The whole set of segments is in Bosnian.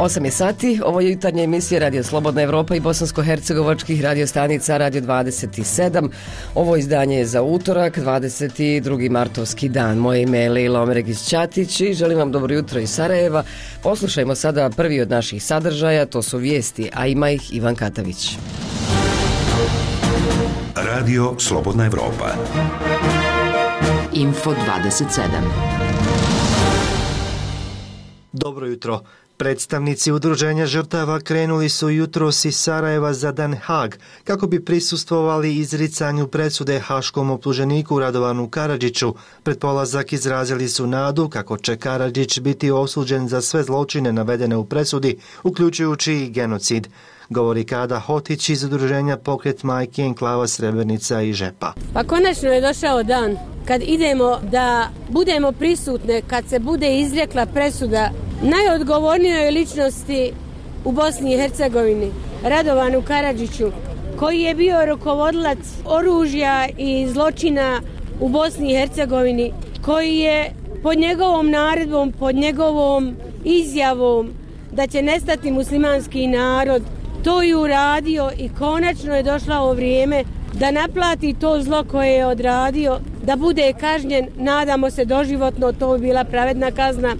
8 je sati, ovo je jutarnja emisija Radio Slobodna Evropa i bosansko-hercegovačkih radio stanica Radio 27. Ovo izdanje je za utorak, 22. martovski dan. Moje ime je Lejla Omeregić-Ćatić i želim vam dobro jutro iz Sarajeva. Poslušajmo sada prvi od naših sadržaja, to su vijesti, a ima ih Ivan Katavić. Radio Slobodna Evropa. Info 27. Dobro jutro. Predstavnici udruženja žrtava krenuli su jutros iz Sarajeva za Den Haag kako bi prisustvovali izricanju presude haškom optuženiku Radovanu Karadžiću. Pred polazak izrazili su nadu kako će Karadžić biti osuđen za sve zločine navedene u presudi, uključujući i genocid. Govori Kada Hotić iz udruženja Pokret majke Enklava Srebrenica i Žepa. Pa konačno je došao dan kad idemo da budemo prisutne, kad se bude izrekla presuda najodgovornijoj ličnosti u Bosni i Hercegovini, Radovanu Karadžiću, koji je bio rukovodilac oružja i zločina u Bosni i Hercegovini, koji je pod njegovom naredbom, pod njegovom izjavom da će nestati muslimanski narod, to je uradio i konačno je došlo ovo vrijeme da naplati to zlo koje je odradio, da bude kažnjen, nadamo se doživotno, to bi bila pravedna kazna.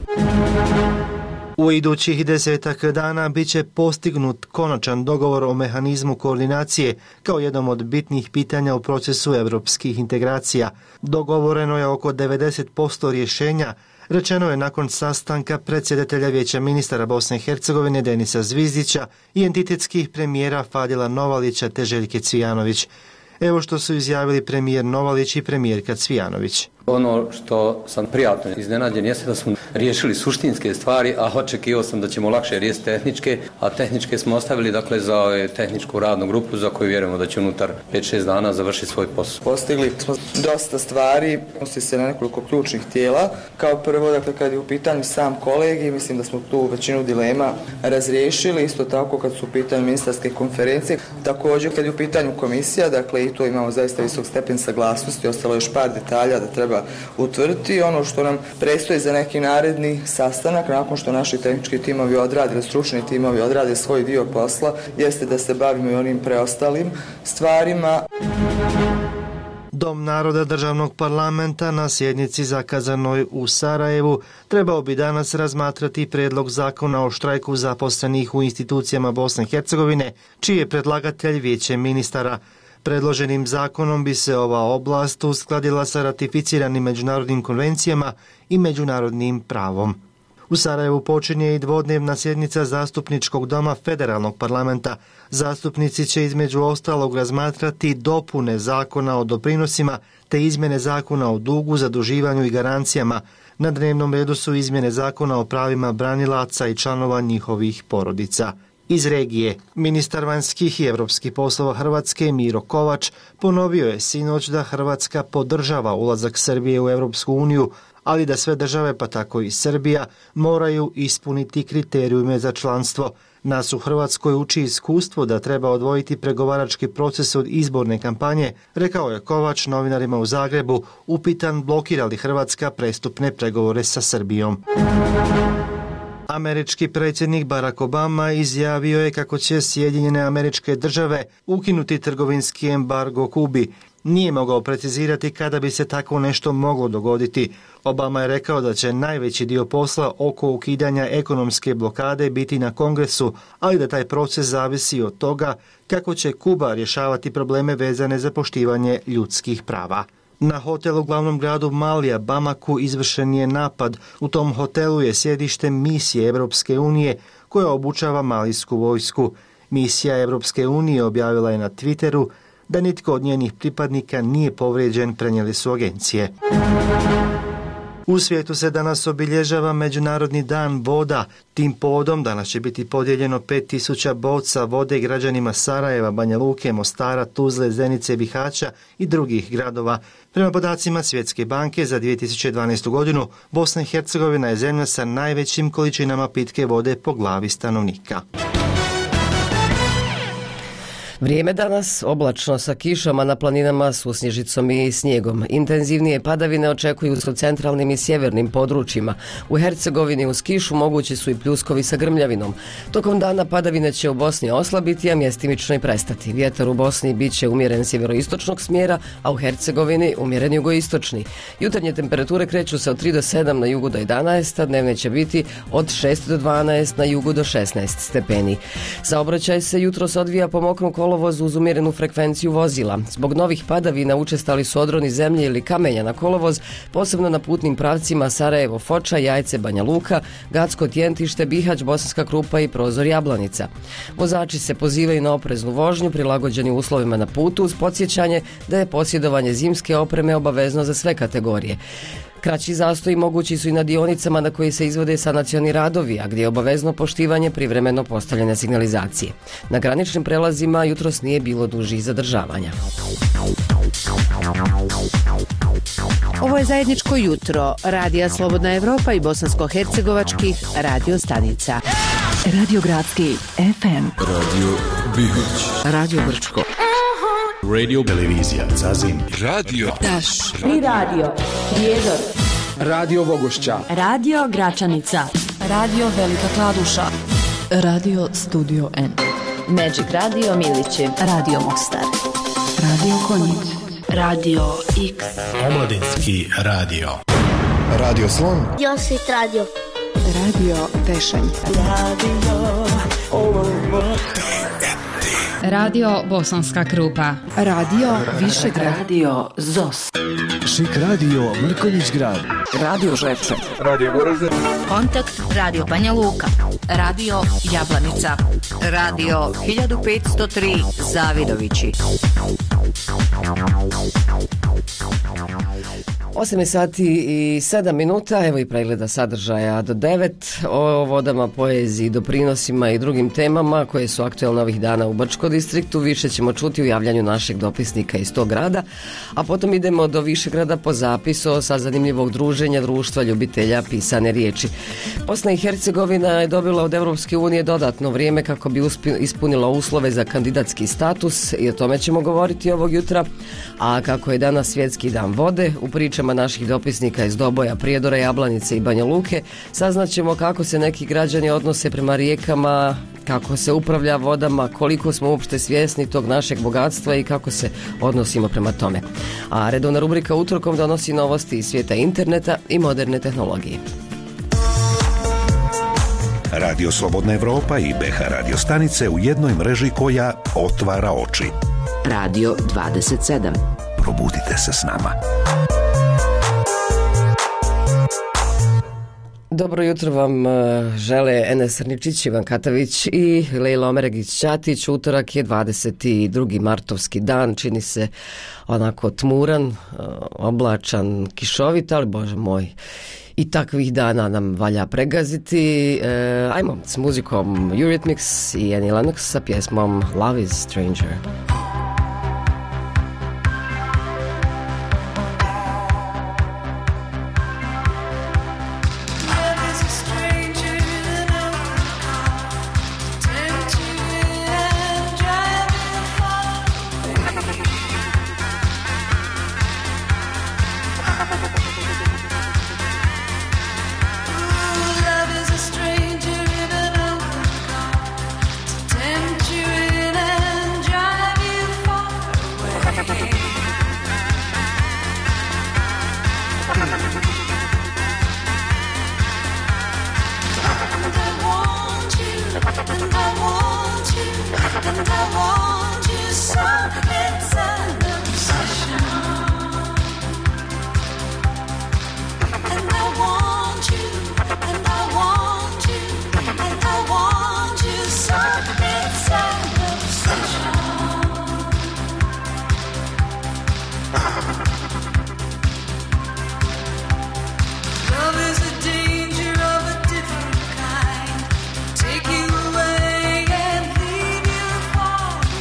U idućih 10 dana bit će postignut konačan dogovor o mehanizmu koordinacije kao jednom od bitnih pitanja u procesu evropskih integracija. Dogovoreno je oko 90% rješenja, rečeno je nakon sastanka predsjedatelja Vijeća ministara Bosne i Hercegovine Denisa Zvizdića i entitetskih premijera Fadila Novalića te Željke Cvijanović. Evo što su izjavili premijer Novalić i premijerka Cvijanović. Ono što sam prijatno iznenađen jeste da smo riješili suštinske stvari, a očekivao sam da ćemo lakše riješiti tehničke, a tehničke smo ostavili za tehničku radnu grupu za koju vjerujemo da će unutar 5-6 dana završiti svoj posao. Postigli smo dosta stvari, odnosi se na nekoliko ključnih tijela. Kao prvo, kad je u pitanju sam kolegij, mislim da smo tu većinu dilema razriješili, isto tako kad su u pitanju ministarske konferencije. Također kad je u pitanju komisija, i tu imamo zaista visok stepen saglasnosti, ostalo još par detalja da treba utvrditi. Ono što nam predstoji za neki naredni sastanak, nakon što naši tehnički timovi odrade, stručni timovi odrade svoj dio posla, jeste da se bavimo i onim preostalim stvarima. Dom naroda državnog parlamenta na sjednici zakazanoj u Sarajevu trebao bi danas razmatrati prijedlog zakona o štrajku zaposlenih u institucijama Bosne i Hercegovine, čiji je predlagatelj Vijeće ministara. Predloženim zakonom bi se ova oblast uskladila sa ratificiranim međunarodnim konvencijama i međunarodnim pravom. U Sarajevu počinje i dvodnevna sjednica Zastupničkog doma Federalnog parlamenta. Zastupnici će između ostalog razmatrati dopune zakona o doprinosima te izmjene zakona o dugu, zaduživanju i garancijama. Na dnevnom redu su izmjene zakona o pravima branilaca i članova njihovih porodica. Iz regije, ministar vanjskih i europskih poslova Hrvatske Miro Kovač ponovio je sinoć da Hrvatska podržava ulazak Srbije u Europsku uniju, ali da sve države, pa tako i Srbija, moraju ispuniti kriterijume za članstvo. Nas u Hrvatskoj uči iskustvo da treba odvojiti pregovarački proces od izborne kampanje, rekao je Kovač novinarima u Zagrebu, upitan blokira li Hrvatska prestupne pregovore sa Srbijom. Američki predsjednik Barack Obama izjavio je kako će Sjedinjene Američke Države ukinuti trgovinski embargo Kubi. Nije mogao precizirati kada bi se tako nešto moglo dogoditi. Obama je rekao da će najveći dio posla oko ukidanja ekonomske blokade biti na Kongresu, ali da taj proces zavisi od toga kako će Kuba rješavati probleme vezane za poštivanje ljudskih prava. Na hotel u glavnom gradu Malija, Bamaku, izvršen je napad. U tom hotelu je sjedište misije Europske unije koja obučava malijsku vojsku. Misija Europske unije objavila je na Twitteru da nitko od njenih pripadnika nije povrijeđen, prenijeli su agencije. U svijetu se danas obilježava Međunarodni dan voda. Tim povodom danas će biti podijeljeno 5000 boca vode građanima Sarajeva, Banja Luke, Mostara, Tuzle, Zenice, Bihaća i drugih gradova. Prema podacima Svjetske banke za 2012. godinu, Bosna i Hercegovina je zemlja sa najvećim količinama pitke vode po glavi stanovnika. Vrijeme danas oblačno sa kišama na planinama, susnježicom i snijegom. Intenzivnije padavine očekuju se u centralnim i sjevernim područjima. U Hercegovini uz kišu mogući su i pljuskovi sa grmljavinom. Tokom dana padavine će u Bosni oslabiti, a mjestimično i prestati. Vjetar u Bosni bit će umjeren sjeveroistočnog smjera, a u Hercegovini umjeren jugoistočni. Jutarnje temperature kreću se od 3 do 7 na jugu do 11, a dnevne će biti od 6 do 12 na jugu do 16 stepeni. Saobraćaj se jutros odvija po mokrom kolovozu uz umjerenu frekvenciju vozila. Zbog novih padavina učestali su odroni zemlje ili kamenja na kolovoz, posebno na putnim pravcima Sarajevo, Foča, Jajce, Banja Luka, Gacko, Tjentište, Bihać, Bosanska Krupa i Prozor, Jablanica. Vozači se pozivaju na opreznu vožnju, prilagođeni uslovima na putu, uz podsjećanje da je posjedovanje zimske opreme obavezno za sve kategorije. Kraći zastoji mogući su i na dionicama na koji se izvode sanacioni radovi, a gdje je obavezno poštivanje privremeno postavljene signalizacije. Na graničnim prelazima jutros nije bilo dužih zadržavanja. Ovo je zajedničko jutro Radija Slobodna Evropa i bosansko-hercegovačkih radio stanica. Radio Gradski FM. Radio Bihoć. Radio Brčko. Radio Televizija Zazin. Radio Daš. Tri radio. Prijedor. Radio Vogošća. Radio Gračanica. Radio Velika Kladuša. Radio Studio N. Magic Radio Milići. Radio Mostar. Radio Konjic. Radio X. Omladinski radio. Radio Slon. Josit Radio. Radio Tešanj. Radio Radio Bosanska Krupa. Radio Višegrad. Radio ZOS. Šik Radio Mrkonjić Grad. Radio Žepče. Radio Goražde. Kontakt Radio Banja Luka. Radio Jablanica. Radio 1503 Zavidovići. 8 sati i 7 minuta, evo i pregleda sadržaja do 9 o vodama, poeziji, doprinosima i drugim temama koje su aktualne ovih dana u Brčko distriktu. Više ćemo čuti u javljanju našeg dopisnika iz tog grada, a potom idemo do Višegrada po zapisu sa zanimljivog druženja Društva ljubitelja pisane riječi. Bosna i Hercegovina je dobila od Europske unije dodatno vrijeme kako bi ispunila uslove za kandidatski status i o tome ćemo govoriti ovog jutra. A kako je danas svjetski dan vode, u pričama naših dopisnika iz Doboja, Prijedora, Jablanice i Banja Luke saznaćemo kako se neki građani odnose prema rijekama, kako se upravlja vodama, koliko smo uopšte svjesni tog našeg bogatstva i kako se odnosimo prema tome. A redovna rubrika Utorkom donosi novosti iz svijeta interneta i moderne tehnologije. Radio Slobodna Evropa i BH radio stanice u jednoj mreži koja otvara oči. Radio 27. Probudite se s nama. Dobro jutro vam žele Enes Srničić, Ivan Katavić i Lejla Omeregić-Ćatić. Utorak je 22. martovski dan, čini se onako tmuran, oblačan, kišovit, ali bože moj, i takvih dana nam valja pregaziti. Ajmo s muzikom Eurythmics i Annie Lennox sa pjesmom Love is Stranger. Take you away and leave you far.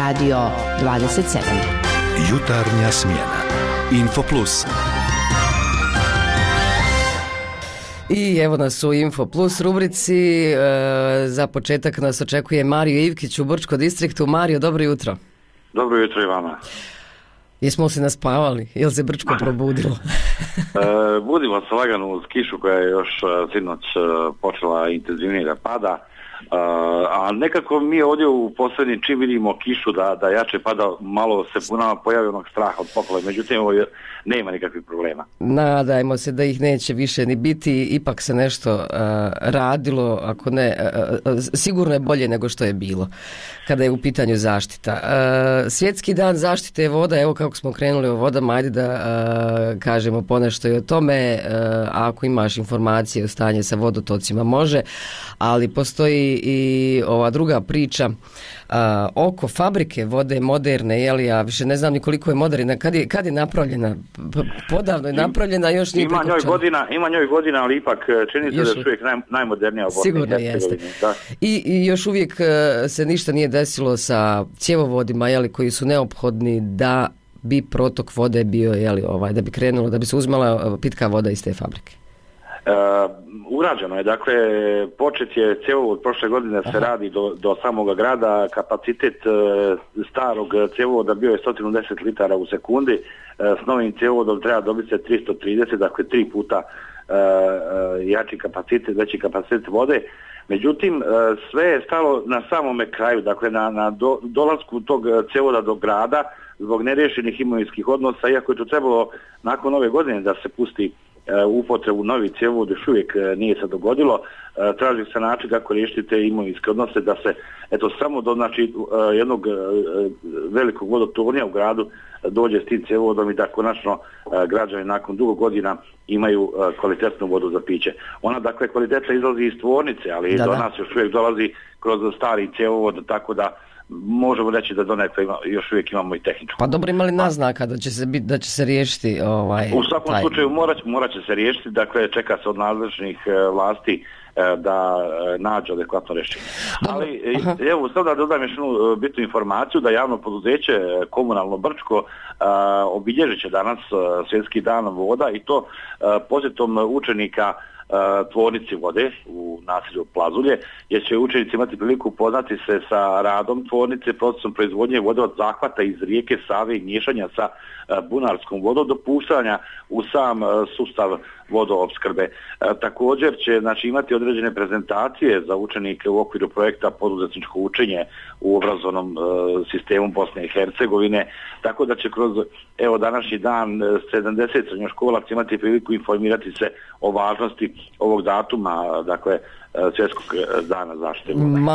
Radio 27. Jutarnja smjena. Info Plus. I evo nas u Info Plus rubrici. Za početak nas očekuje Mario Ivkić u Brčko distriktu. Mario, dobro jutro. Dobro jutro i vama. Jesmo se naspavali? Je li se Brčko probudilo? Budimo se lagano uz kišu koja je još sinoć počela intenzivnije da pada. A nekako mi ovdje u posljednji čim vidimo kišu da jače pada, malo se u nama pojavi onog straha od poplave, međutim ovo nema nikakvih problema. Nadajmo se da ih neće više ni biti, ipak se nešto radilo, ako ne, sigurno je bolje nego što je bilo kada je u pitanju zaštita. Svjetski dan zaštite voda, evo kako smo krenuli o vodama, ajde da kažemo ponešto i o tome, a ako imaš informacije o stanju sa vodotocima može, ali postoji i ova druga priča oko fabrike vode moderne, jeli, ja više ne znam ni koliko je moderna, kad je napravljena, podavno je napravljena, još nije prikopčana. Ima njoj godina, ali ipak čini se da je uvijek najmodernija voda. Sigurno jeste. I još uvijek se ništa nije desilo sa cjevovodima, jeli, koji su neophodni da bi protok vode bio, jeli, da bi krenulo, da bi se uzmala pitka voda iz te fabrike. Urađeno je, dakle, počet je cjevovod prošle godine se radi do samoga grada, kapacitet starog cjevovoda bio je 110 litara u sekundi, s novim cjevovodom treba dobiti se 330, dakle 3 puta jači kapacitet, veći kapacitet vode. Međutim, sve je stalo na samome kraju, dakle na dolasku tog cjevovoda do grada zbog neriješenih imovinskih odnosa, iako je to trebalo nakon ove godine da se pusti upotrebu novi cjevovod, još uvijek nije se dogodilo. Traži se način kako riješiti te imovinske odnose da se samo do jednog velikog vodotornja u gradu dođe s tim cjevovodom i da konačno građani nakon dugo godina imaju kvalitetnu vodu za piće. Ona dakle kvalitetno izlazi iz tvornice, ali do nas još uvijek dolazi kroz stari cjevovod, tako da možemo reći da donekle još uvijek imamo i tehničku. Pa dobro, imali naznaka da će se riješiti u svakom slučaju morat će se riješiti, dakle čeka se od nadležnih vlasti da nađe adekvatno rješenje. Ali evo sad da dodam još jednu bitnu informaciju da javno poduzeće Komunalno Brčko obilježit će danas Svjetski dan voda i to posjetom učenika tvornici vode u naselju Plazulje, jer će učenici imati priliku upoznati se sa radom tvornice, procesom proizvodnje vode od zahvata iz rijeke Save i miješanja sa bunarskom vodom do puštanja u sam sustav vodoopskrbe. Također će imati određene prezentacije za učenike u okviru projekta Poduzetničko učenje u obrazovnom sistemu Bosne i Hercegovine, tako da će kroz današnji dan 70 srednjoškolaca imati priliku informirati se o važnosti ovog datuma, dakle Svjetskog dana zaštite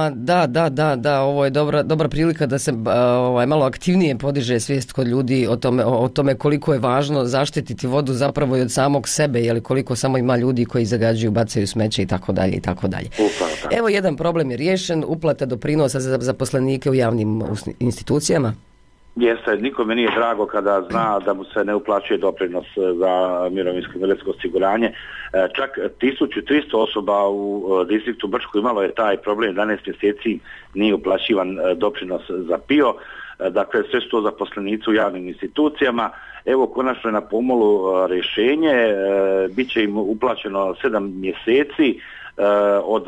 voda. Da, ovo je dobra prilika da se malo aktivnije podiže svijest kod ljudi o tome koliko je važno zaštititi vodu zapravo i od samog sebe, jeli koliko samo ima ljudi koji zagađuju, bacaju smeće i tako dalje i tako dalje. Evo jedan problem je riješen, uplata doprinosa za zaposlenike u javnim institucijama. Jeste, nikome nije drago kada zna da mu se ne uplaćuje doprinos za mirovinsko invalidsko osiguranje. Čak 1300 osoba u distriktu Brčko imalo je taj problem, 11 mjeseci nije uplaćivan doprinos za PIO. Dakle, sve su to zaposlenici u javnim institucijama. Evo, konačno je na pomolu rješenje, bit će im uplaćeno 7 mjeseci od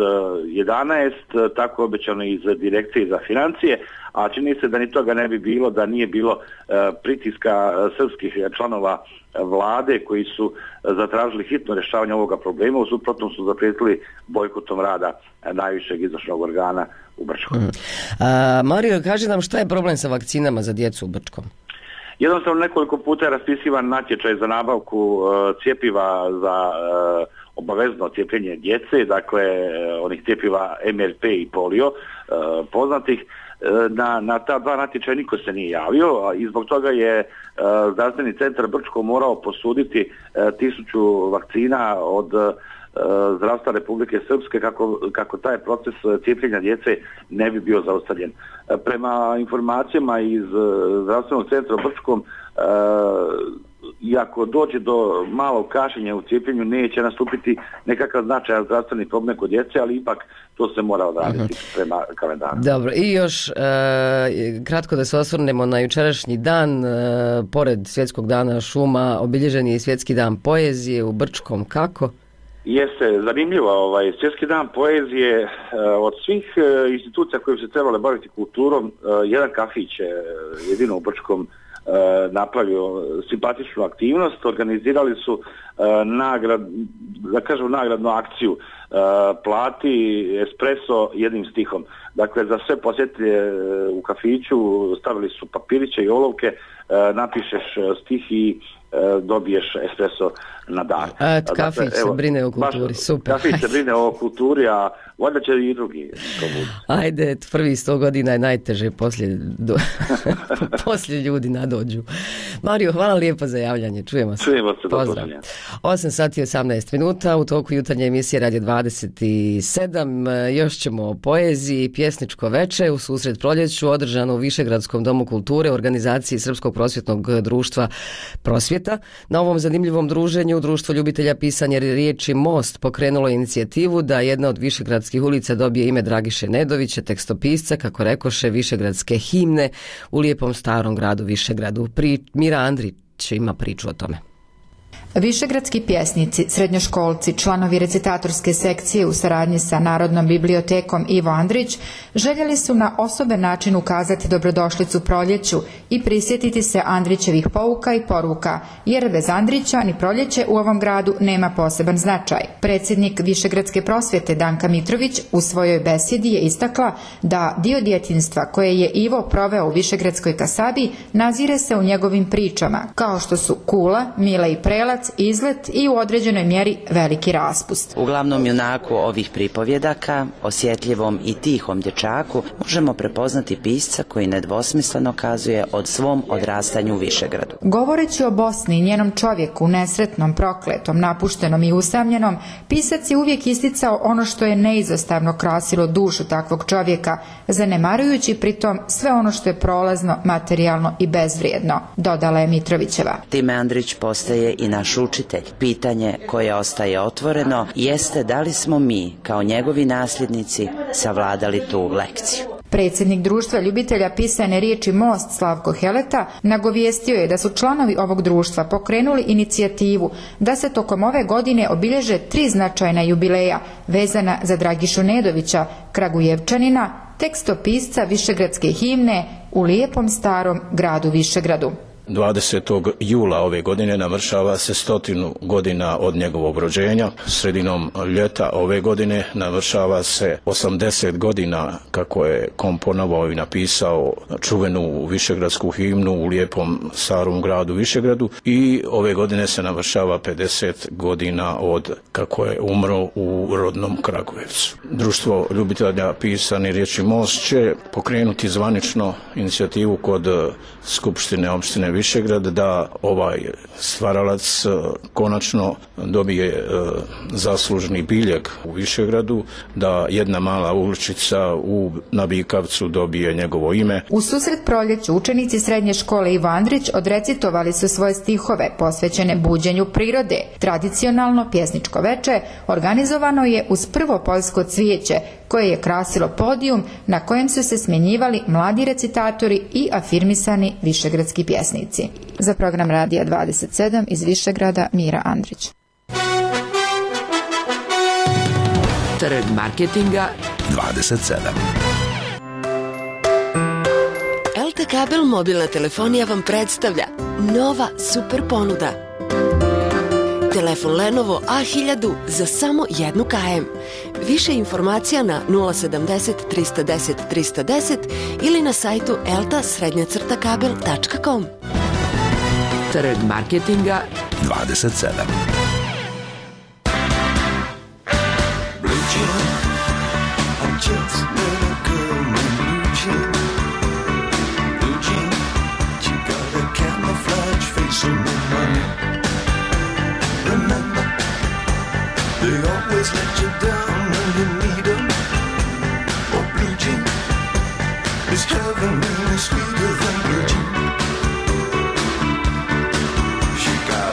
11, tako obećano iz Direkcije za financije, a čini se da ni toga ne bi bilo da nije bilo pritiska srpskih članova vlade koji su zatražili hitno rješavanje ovoga problema, u suprotnom su zaprijetili bojkotom rada najvišeg izvršnog organa u Brčkom. Mario, kaži nam šta je problem sa vakcinama za djecu u Brčkom? Jednostavno nekoliko puta je raspisivan natječaj za nabavku cjepiva za obavezno cijepljenje djece, dakle onih cjepiva MRP i polio poznatih. Na ta dva natječaja niko se nije javio i zbog toga je Zdravstveni centar Brčko morao posuditi 1000 vakcina od zdravstva Republike Srpske kako taj proces cijepljenja djece ne bi bio zaustavljen. Prema informacijama iz Zdravstvenog centra Brčkom i ako dođe do malog kašnjenja u cijepljenju neće nastupiti nekakav značajan zdravstveni problem kod djece, ali ipak to se mora odraditi prema kalendaru. Dobro, i još kratko da se osvrnemo na jučerašnji dan, pored Svjetskog dana šuma, obilježen je Svjetski dan poezije u Brčkom, kako? Jeste, zanimljivo, Svjetski dan poezije od svih institucija koje se trebale baviti kulturom, jedan kafić jedino u Brčkom napravio simpatičnu aktivnost, organizirali su nagradnu akciju plati espresso jednim stihom. Dakle, za sve posjetitelje u kafiću stavili su papiriće i olovke, napišeš stih i dobiješ espresso na dar. Kafić se brine o kulturi, super. Kafić se brine o kulturi, a valjda će i drugi to budu. Ajde, prvi 100 godina je najteže, poslije ljudi nadođu. Mario, hvala lijepo za javljanje, čujemo se. Čujemo se, pozdrav. 8 sati 18 minuta, u toku jutarnje emisije Radio 27, još ćemo o poeziji, pjesničko veče u susret proljeću održano u Višegradskom domu kulture u organizaciji Srpskog prosvjetnog društva Prosvjeta. Na ovom zanimljivom druženju Društvo ljubitelja pisanja riječi Most pokrenulo inicijativu da jedna od višegradskih ulica dobije ime Dragiše Nedovića, tekstopisca, kako rekoše, višegradske himne u lijepom starom gradu Višegradu. Mira Andrić ima priču o tome. Višegradski pjesnici, srednjoškolci, članovi recitatorske sekcije u saradnji sa Narodnom bibliotekom Ivo Andrić željeli su na osoben način ukazati dobrodošlicu proljeću i prisjetiti se Andrićevih pouka i poruka, jer bez Andrića ni proljeće u ovom gradu nema poseban značaj. Predsjednik Višegradske prosvjete Danka Mitrović u svojoj besjedi je istakla da dio djetinjstva koje je Ivo proveo u Višegradskoj kasabi nazire se u njegovim pričama, kao što su Kula, Mile i Prelac, Izlet i u određenoj mjeri Veliki raspust. U glavnom junaku ovih pripovjedaka, osjetljivom i tihom dječaku, možemo prepoznati pisca koji nedvosmisleno kazuje o svom odrastanju u Višegradu. Govoreći o Bosni i njenom čovjeku, nesretnom, prokletom, napuštenom i usamljenom, pisac je uvijek isticao ono što je neizostavno krasilo dušu takvog čovjeka, zanemarujući pritom sve ono što je prolazno, materijalno i bezvrijedno, dodala je Mitrovićeva. Time Andrić postaje i naš učitelj. Pitanje koje ostaje otvoreno jeste da li smo mi, kao njegovi nasljednici, savladali tu lekciju. Predsjednik Društva ljubitelja pisane riječi Most Slavko Heleta nagovijestio je da su članovi ovog društva pokrenuli inicijativu da se tokom ove godine obilježe 3 značajna jubileja vezana za Dragišu Nedovića, Kragujevčanina, tekstopisca višegradske himne u lijepom starom gradu Višegradu. 20. jula ove godine navršava se 100 godina od njegovog rođenja. Sredinom ljeta ove godine navršava se 80 godina kako je komponovao i napisao čuvenu višegradsku himnu u lijepom starom gradu Višegradu i ove godine se navršava 50 godina od kako je umro u rodnom Kragujevcu. Društvo ljubitelja pisane riječi Most će pokrenuti zvanično inicijativu kod Skupštine opštine Višegrad da ovaj stvaralac konačno dobije zaslužni biljeg u Višegradu, da jedna mala uličica na Bikavcu dobije njegovo ime. U susret proljeću učenici srednje škole Ivo Andrić odrecitovali su svoje stihove posvećene buđenju prirode. Tradicionalno pjesničko veče organizovano je uz prvo poljsko cvijeće koje je krasilo podijum na kojem su se smjenjivali mladi recitatori i afirmisani višegradski pjesnici. Za program Radija 27 iz Višegrada, Mira Andrić. Trg marketinga 27. LT Kabel mobilna telefonija vam predstavlja nova super ponuda. Telefon Lenovo A1000 za samo 1 km. Više informacija na 070 310 310 ili na sajtu elta-kabel.com. Trg marketinga 27. They always let you down when you need them. Oh, blue jean is heaven really sweeter than blue jean. She got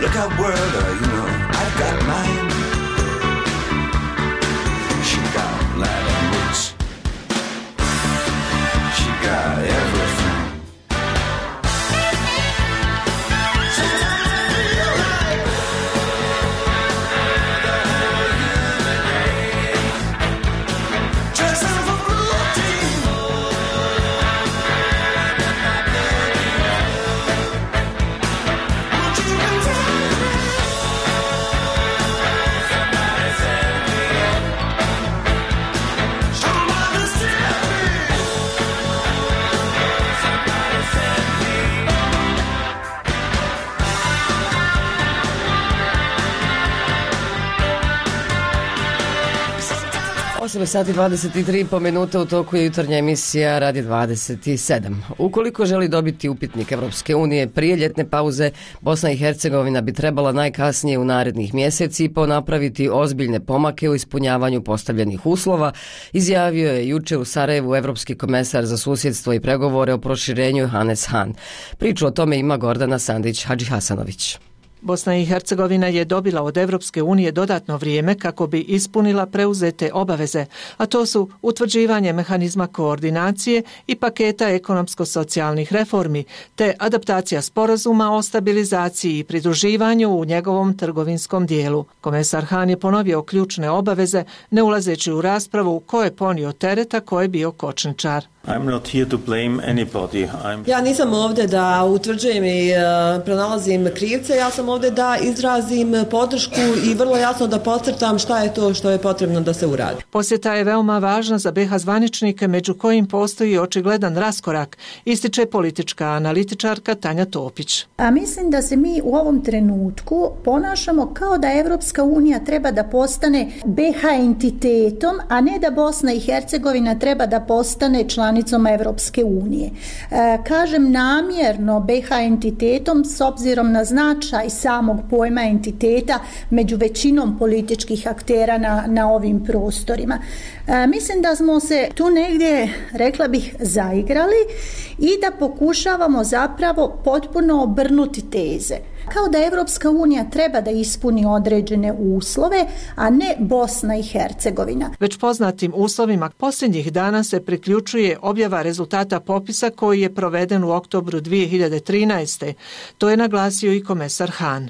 Look out, world, you know, I've got mine. She got light and rich. She got everything. Sati 23 minuta u toku je jutarnja emisija Radio 27. Ukoliko želi dobiti upitnik Evropske unije prije ljetne pauze, Bosna i Hercegovina bi trebala najkasnije u narednih mjeseci napraviti ozbiljne pomake u ispunjavanju postavljenih uslova, izjavio je juče u Sarajevu Evropski komesar za susjedstvo i pregovore o proširenju Hannes Hahn. Priču o tome ima Gordana Sandić-Hadžihasanović. Bosna i Hercegovina je dobila od Evropske unije dodatno vrijeme kako bi ispunila preuzete obaveze, a to su utvrđivanje mehanizma koordinacije i paketa ekonomsko-socijalnih reformi, te adaptacija sporazuma o stabilizaciji i pridruživanju u njegovom trgovinskom dijelu. Komesar Hahn je ponovio ključne obaveze, ne ulazeći u raspravu ko je ponio tereta, ko je bio kočničar. Ja nisam ovdje da utvrđujem i pronalazim krivce, ja sam ovdje da izrazim podršku i vrlo jasno da podcrtam šta je to što je potrebno da se uradi. Posjeta je veoma važna za BiH zvaničnike, među kojim postoji očigledan raskorak, ističe politička analitičarka Tanja Topić. A mislim da se mi u ovom trenutku ponašamo kao da Evropska unija treba da postane BiH entitetom, a ne da Bosna i Hercegovina treba da postane članicom Evropske unije. Kažem namjerno BiH entitetom s obzirom na značaj samog pojma entiteta među većinom političkih aktera na ovim prostorima. Mislim da smo se tu negdje, rekla bih, zaigrali i da pokušavamo zapravo potpuno obrnuti teze. Kao da Evropska unija treba da ispuni određene uslove, a ne Bosna i Hercegovina. Već poznatim uslovima posljednjih dana se priključuje objava rezultata popisa koji je proveden u oktobru 2013. To je naglasio i komesar Hahn.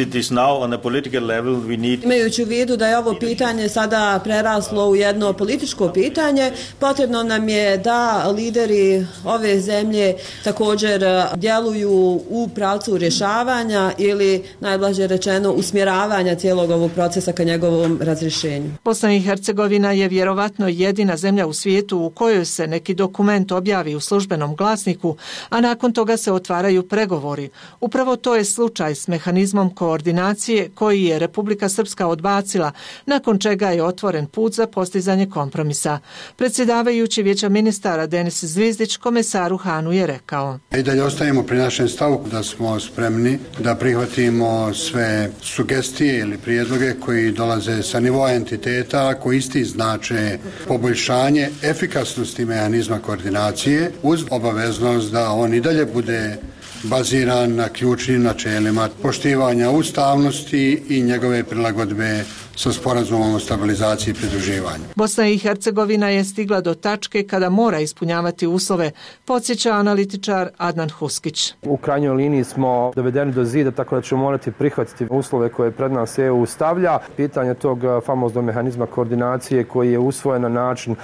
Imajući u vidu da je ovo pitanje sada preraslo u jedno političko pitanje, potrebno nam je da lideri ove zemlje također djeluju u pravcu rješavanja ili najblaže rečeno usmjeravanja cijelog ovog procesa ka njegovom razrješenju. Bosna i Hercegovina je vjerovatno jedina zemlja u svijetu u kojoj se neki dokument objavi u službenom glasniku, a nakon toga se otvaraju pregovori. Upravo to je slučaj s mehanizmom koordinacije koji je Republika Srpska odbacila, nakon čega je otvoren put za postizanje kompromisa. Predsjedavajući Vijeća ministara Denis Zvizdić komesaru Hahnu je rekao: I dalje ostajemo pri našem stavu da smo spremni da prihvatimo sve sugestije ili prijedloge koji dolaze sa nivoa entiteta, koji isti znače poboljšanje efikasnosti mehanizma koordinacije uz obaveznost da on i dalje bude baziran na ključnim načelima poštivanja ustavnosti i njegove prilagodbe sa sporazumom o stabilizaciji i pridruživanju. Bosna i Hercegovina je stigla do tačke kada mora ispunjavati uslove, podsjeća analitičar Adnan Huskić. U krajnjoj liniji smo dovedeni do zida, tako da ćemo morati prihvatiti uslove koje pred nas EU stavlja. Pitanje tog famoznog mehanizma koordinacije koji je usvojen na način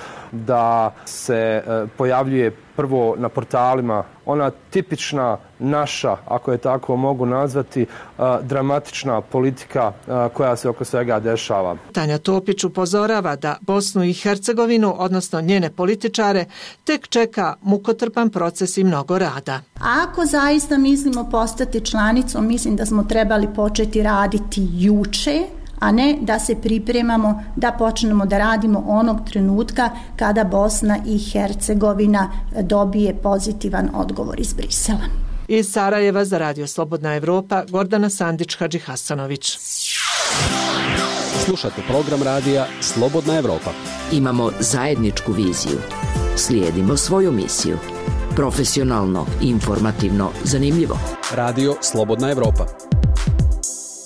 da se pojavljuje prvo na portalima ona tipična naša, ako je tako mogu nazvati, dramatična politika koja se oko svega dešava. Tanja Topić upozorava da Bosnu i Hercegovinu, odnosno njene političare, tek čeka mukotrpan proces i mnogo rada. Ako zaista mislimo postati članicom, mislim da smo trebali početi raditi juče, a ne da se pripremamo da počnemo da radimo onog trenutka kada Bosna i Hercegovina dobije pozitivan odgovor iz Brisela. Iz Sarajeva za Radio Slobodna Evropa, Gordana Sandić-Hadžihasanović. Slušate program radija Slobodna Evropa. Imamo zajedničku viziju. Slijedimo svoju misiju. Profesionalno, informativno, zanimljivo. Radio Slobodna Evropa.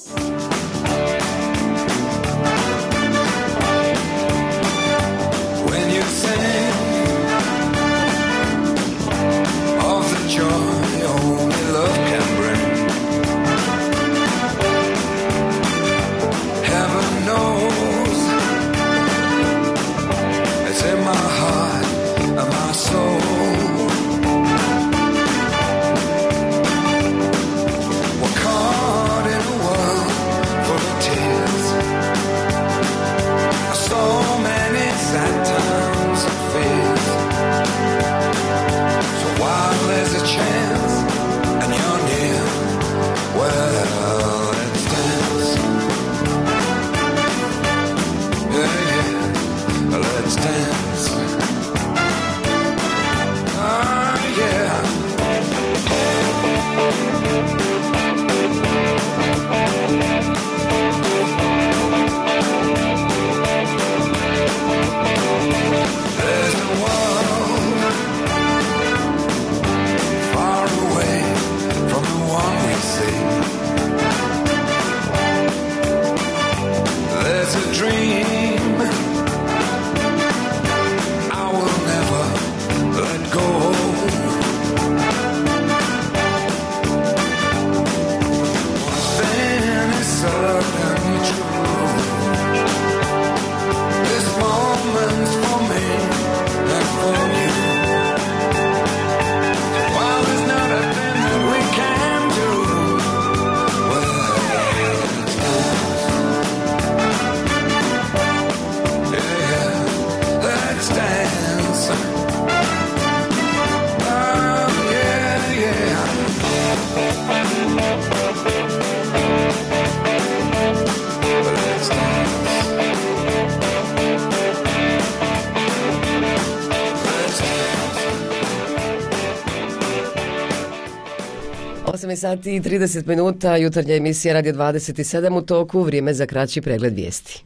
17 sati i 30 minuta, jutarnja emisija Radio 27 u toku, vrijeme za kraći pregled vijesti.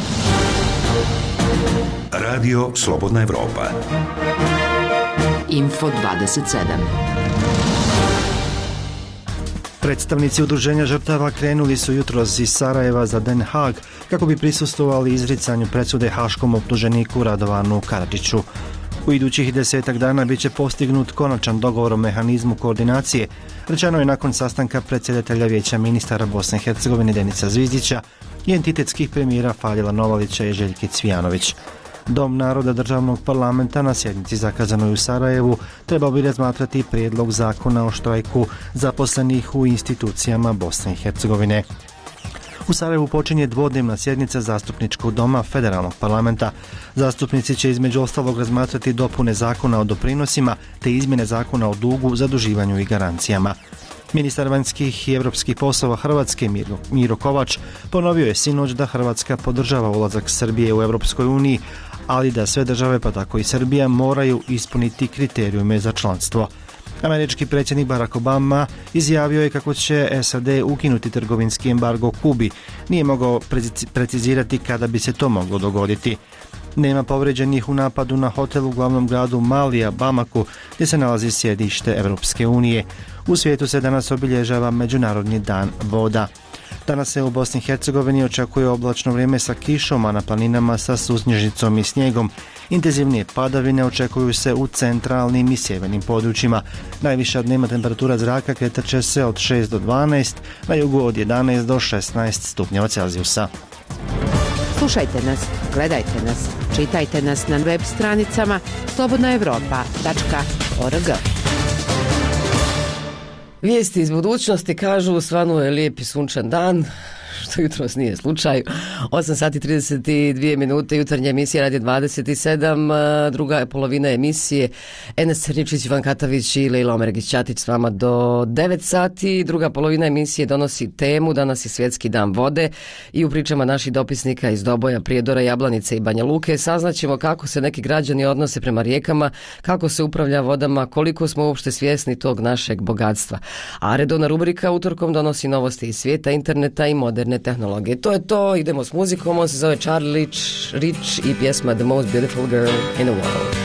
Radio Slobodna Evropa. Info 27. Predstavnici udruženja žrtava krenuli su jutros iz Sarajeva za Den Haag kako bi prisustvovali izricanju presude haškom optuženiku Radovanu Karadžiću. U idućih 10 dana bit će postignut konačan dogovor o mehanizmu koordinacije, rečeno je nakon sastanka predsjedatelja Vijeća ministara Bosne i Hercegovine Denica Zvizdića i entitetskih premijera Faljila Novalića i Željke Cvijanović. Dom naroda državnog parlamenta na sjednici zakazanoj u Sarajevu trebao bi razmatrati prijedlog zakona o štrajku zaposlenih u institucijama Bosne i Hercegovine. U Sarajevu počinje dvodnevna sjednica zastupničkog doma federalnog parlamenta. Zastupnici će između ostalog razmatrati dopune zakona o doprinosima te izmjene zakona o dugu, zaduživanju i garancijama. Ministar vanjskih i europskih poslova Hrvatske Miro Kovač ponovio je sinoć da Hrvatska podržava ulazak Srbije u Europskoj uniji, ali da sve države, pa tako i Srbija, moraju ispuniti kriterijume za članstvo. Američki predsjednik Barack Obama izjavio je kako će SAD ukinuti trgovinski embargo Kubi. Nije mogao precizirati kada bi se to moglo dogoditi. Nema povređenih u napadu na hotel u glavnom gradu Malija, Bamaku, gdje se nalazi sjedište Europske unije. U svijetu se danas obilježava Međunarodni dan voda. Danas se u Bosni i Hercegovini očekuje oblačno vrijeme sa kišom, a na planinama sa susnježicom i snijegom. Intenzivnije padavine očekuju se u centralnim i sjevernim područjima. Najviša dnevna temperatura zraka kretat će se od 6 do 12, na jugu od 11 do 16 stupnjeva Celzijusa. Slušajte nas, gledajte nas, čitajte nas na web stranicama slobodnaevropa.org. Vijesti iz budućnosti kažu svanuo je lijep i sunčan dan, što jutros nije slučaj. 8 sati 32 minute, jutarnja emisija Radio 27, druga je polovina emisije. Enes Crničić, Ivan Katavić i Lejla Omeregić-Ćatić s vama do 9 sati. Druga polovina emisije donosi temu, danas je Svjetski dan vode i u pričama naših dopisnika iz Doboja, Prijedora, Jablanice i Banja Luke saznaćemo kako se neki građani odnose prema rijekama, kako se upravlja vodama, koliko smo uopšte svjesni tog našeg bogatstva. A redovna rubrika utorkom donosi novosti iz svijeta, interneta i moderne tehnologije. To je to, idemo s muzikom, on se zove Charlie Rich i pjesma The Most Beautiful Girl in the World.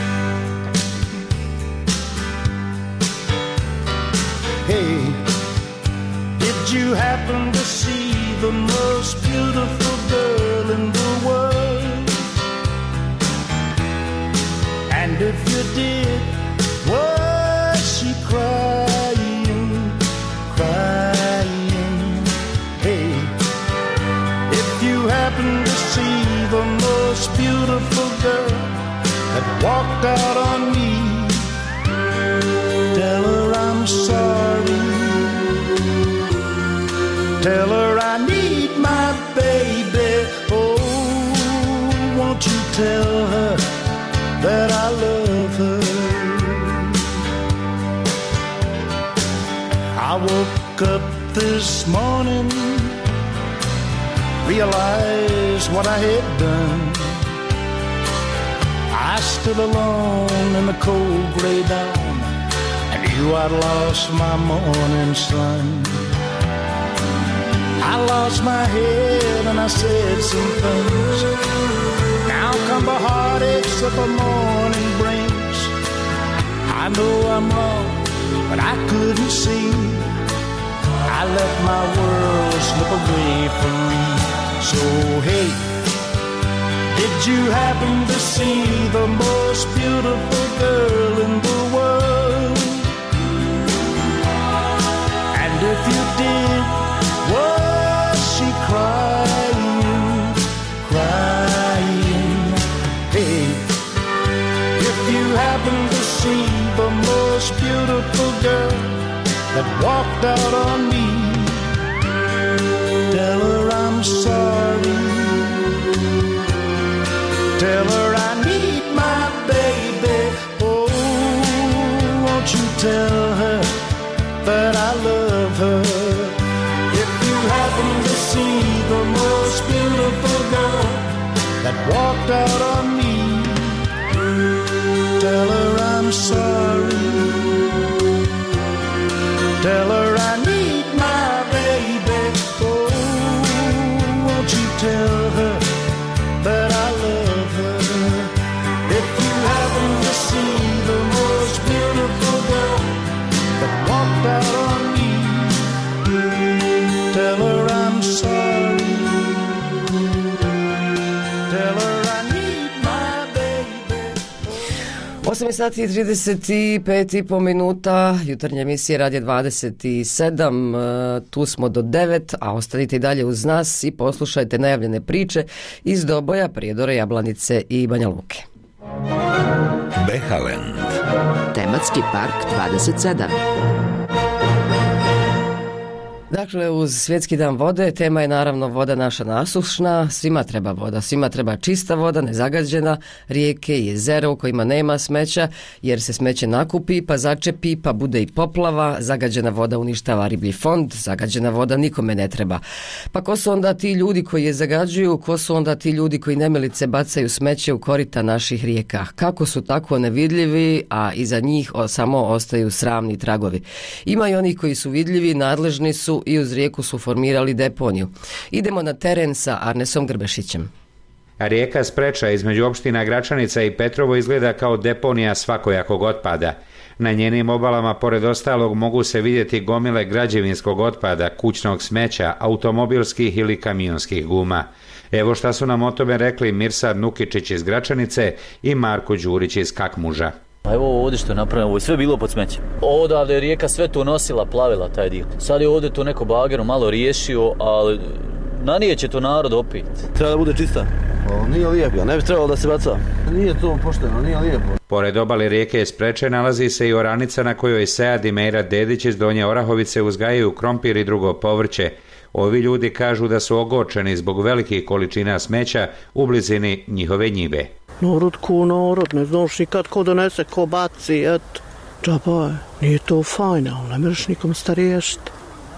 Hey, did you happen to see the most beautiful girl in the world? And if you did, was she crying, crying? Hey, if you happen to see the most beautiful girl that walked out on me, tell her I'm sorry. Tell her I need my baby. Oh, won't you tell her that I love her? I woke up this morning, realized what I had done. I stood alone in the cold gray dawn. I knew I'd lost my morning sun. I lost my head and I said some things. Now come the heartaches that the morning brings. I know I'm wrong, but I couldn't see. I let my world slip away from me. So hey, did you happen to see the most beautiful girl in the world? And if you did, was she crying, crying? Hey, if you happen to see the most beautiful girl that walked out on me, tell her I'm sorry. Tell her I need my baby. Oh, won't you tell her that I love her? If you happen to see the most beautiful girl that walked out on me, tell her I'm sorry. Tell her I need Tell her I'm sorry. Tell her I need my baby. 8 sati i 35,5 minuta, jutarnja emisija Radio 27, tu smo do 9, a ostanite i dalje uz nas i poslušajte najavljene priče iz Doboja, Prijedora, Jablanice i Banja Luke. Behaland. Tematski park 27. Dakle, uz Svjetski dan vode, tema je naravno voda naša nasušna, svima treba voda, svima treba čista voda, nezagađena, rijeke i jezera u kojima nema smeća, jer se smeće nakupi, pa začepi, pa bude i poplava, zagađena voda uništava riblji fond, zagađena voda nikome ne treba. Pa ko su onda ti ljudi koji je zagađuju, ko su onda ti ljudi koji nemilice bacaju smeće u korita naših rijeka? Kako su tako nevidljivi, a iza njih samo ostaju sramni tragovi? Ima i onih koji su vidljivi, nadležni su i uz rijeku su formirali deponiju. Idemo na teren sa Arnesom Grbešićem. Rijeka Spreča između opština Gračanica i Petrovo izgleda kao deponija svakojakog otpada. Na njenim obalama, pored ostalog, mogu se vidjeti gomile građevinskog otpada, kućnog smeća, automobilskih ili kamionskih guma. Evo šta su nam o tome rekli Mirsad Nukičić iz Gračanice i Marko Đurić iz Kakmuža. Pa evo ovdje što je napravljeno, ovo je sve bilo pod smećem. Odavde je rijeka sve to nosila, plavila taj dio. Sad je ovdje to neko bagero malo riješio, ali nanijeće to narod opet. Treba da bude čista. Nije lijepo, ne bi trebalo da se baca. Nije to pošteno, nije lijepo. Pored obale rijeke Spreče nalazi se i oranica na kojoj Sead i Mejra Dedić iz Donje Orahovice uzgajaju krompir i drugo povrće. Ovi ljudi kažu da su ogorčeni zbog velikih količina smeća u blizini njihove njive. Narod, ne znaš nikad ko donese, ko baci, eto. Džaba je, nije to fajno, ali ne možeš nikom stariješiti.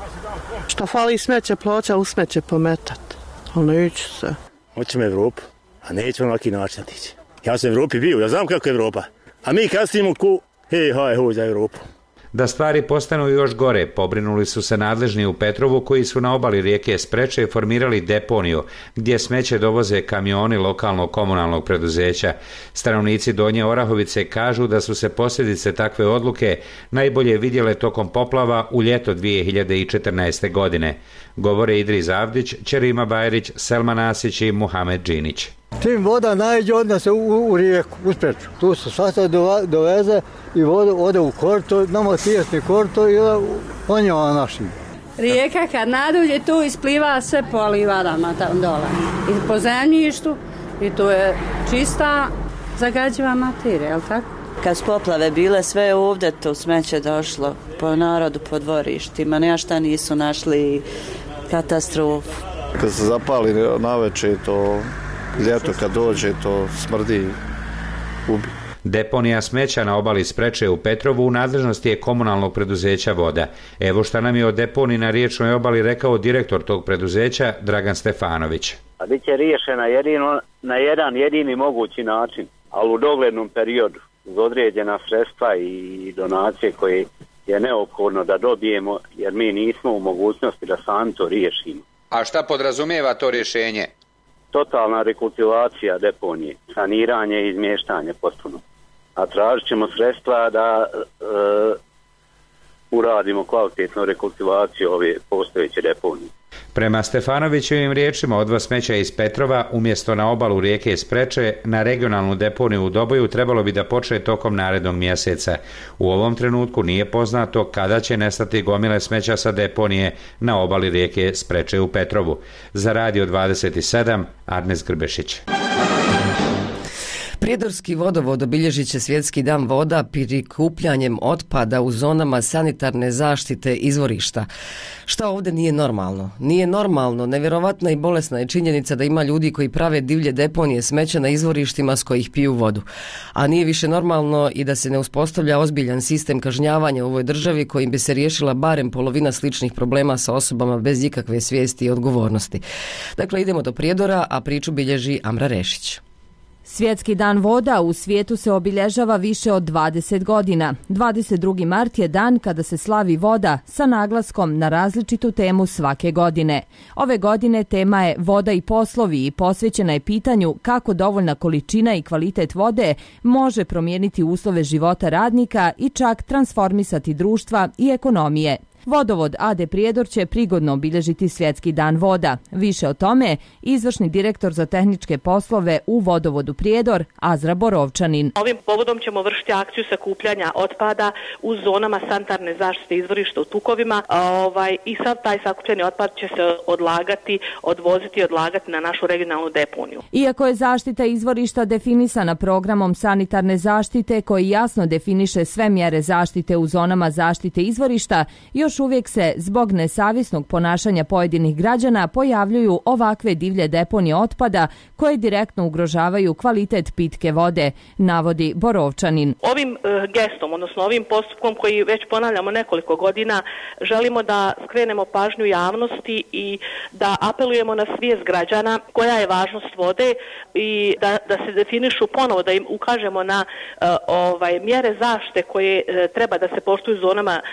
Šta fali smeće ploča, u smeće pometat, ali neću se. Hoćemo Evropu, a nećemo na ovaki način tići. Ja sam u Evropi bio, ja znam kako je Evropa, a mi kasnimo ku, hej, za Evropu. Da stvari postanu još gore, pobrinuli su se nadležni u Petrovu koji su na obali rijeke Spreče formirali deponiju gdje smeće dovoze kamioni lokalnog komunalnog preduzeća. Stanovnici Donje Orahovice kažu da su se posljedice takve odluke najbolje vidjele tokom poplava u ljeto 2014. godine. Govore Idris Avdić, Ćerima Bajrić, Selma Nasić i Muhamed Džinić. Čim voda najđe odna se u rijeku, u Spreču. Tu se svašta doveze i voda ode u korto, nama tijesni korto i on je ona našim. Rijeka kad nadulje tu ispliva sve po livadama tam dole. I po zemljištu i tu je čista zagađiva materija, je li tako? Kad su poplave bile, sve je ovdje to smeće došlo po narodu, po dvorištima, nešto nisu našli katastrofu. Kad se zapali naveče, to ljeto kad dođe, to smrdi, ubi. Deponija smeća na obali Spreče u Petrovu u nadležnosti je komunalnog preduzeća Voda. Evo šta nam je o deponiji na riječnoj obali rekao direktor tog preduzeća Dragan Stefanović. Biće riješena na jedan jedini mogući način, ali u doglednom periodu uz određena sredstva i donacije koje je neophodno da dobijemo, jer mi nismo u mogućnosti da sami to riješimo. A šta podrazumijeva to rješenje? Totalna rekultivacija deponije, saniranje i izmještanje potpuno. A tražit ćemo sredstva da uradimo kvalitetnu rekultivaciju ove postojeće deponije. Prema Stefanovićevim riječima odvoz smeća iz Petrova umjesto na obalu rijeke Spreče na regionalnu deponiju u Doboju trebalo bi da počne tokom narednog mjeseca. U ovom trenutku nije poznato kada će nestati gomile smeća sa deponije na obali rijeke Spreče u Petrovu. Za Radio 27, Arnes Grbešić. Prijedorski vodovod obilježit će Svjetski dan voda prikupljanjem otpada u zonama sanitarne zaštite izvorišta. Šta ovdje nije normalno? Nije normalno, nevjerovatna i bolesna je činjenica da ima ljudi koji prave divlje deponije smeća na izvorištima s kojih piju vodu. A nije više normalno i da se ne uspostavlja ozbiljan sistem kažnjavanja u ovoj državi kojim bi se riješila barem polovina sličnih problema sa osobama bez ikakve svijesti i odgovornosti. Dakle, idemo do Prijedora, a priču bilježi Amra Rešić. Svjetski dan voda u svijetu se obilježava više od 20 godina. 22. mart je dan kada se slavi voda sa naglaskom na različitu temu svake godine. Ove godine tema je voda i poslovi i posvećena je pitanju kako dovoljna količina i kvalitet vode može promijeniti uslove života radnika i čak transformisati društva i ekonomije. Vodovod AD Prijedor će prigodno obilježiti Svjetski dan voda. Više o tome izvršni direktor za tehničke poslove u Vodovodu Prijedor, Azra Borovčanin. Ovim povodom ćemo vršiti akciju sakupljanja otpada u zonama sanitarne zaštite izvorišta u Tukovima i sav taj sakupljeni otpad će se odvoziti i odlagati na našu regionalnu deponiju. Iako je zaštita izvorišta definisana programom sanitarne zaštite koji jasno definiše sve mjere zaštite u zonama zaštite izvorišta, još uvijek se zbog nesavjesnog ponašanja pojedinih građana pojavljuju ovakve divlje deponije otpada koje direktno ugrožavaju kvalitet pitke vode, navodi Borovčanin. Ovim gestom, odnosno ovim postupkom koji već ponavljamo nekoliko godina, želimo da skrenemo pažnju javnosti i da apelujemo na svijest građana koja je važnost vode i da se definišu ponovo, da im ukažemo na mjere zaštite koje treba da se poštuju zonama